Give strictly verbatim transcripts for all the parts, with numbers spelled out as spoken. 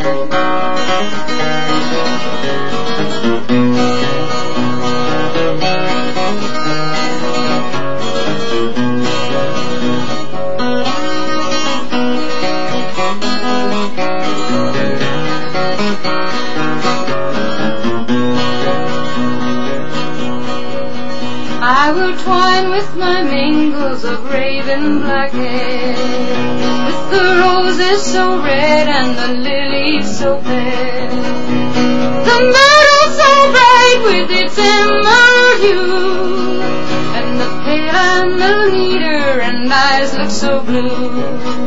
I will twine with my mingles of raven black hair, with the roses so red and the lilies so fair, the myrtle so bright with its emerald hue, and the pale and the leader and eyes look so blue.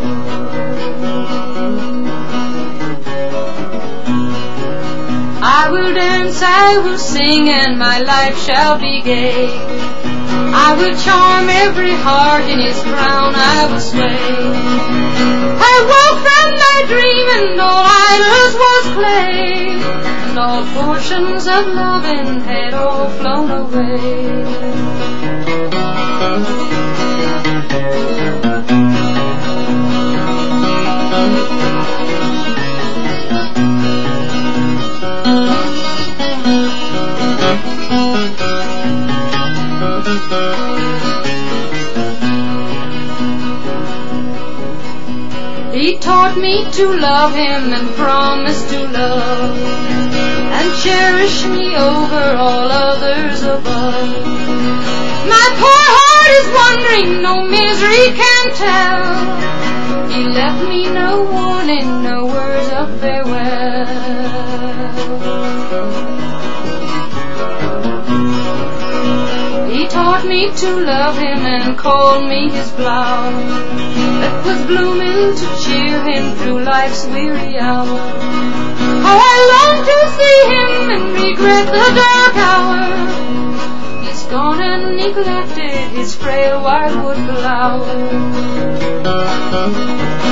I will dance, I will sing, and my life shall be gay. I will charm every heart in his crown I will sway. I woke from my dream and all idols was clay, and all portions of loving had all flown away. He taught me to love him and promised to love and cherish me over all others above. My poor heart is wandering, no misery can tell. He left me no warning, no words of farewell. He taught me to love him and called me his flower that was blooming to cheer him through life's weary hour. How I long to see him and regret the dark hour. He's gone and neglected his frail wildwood flower.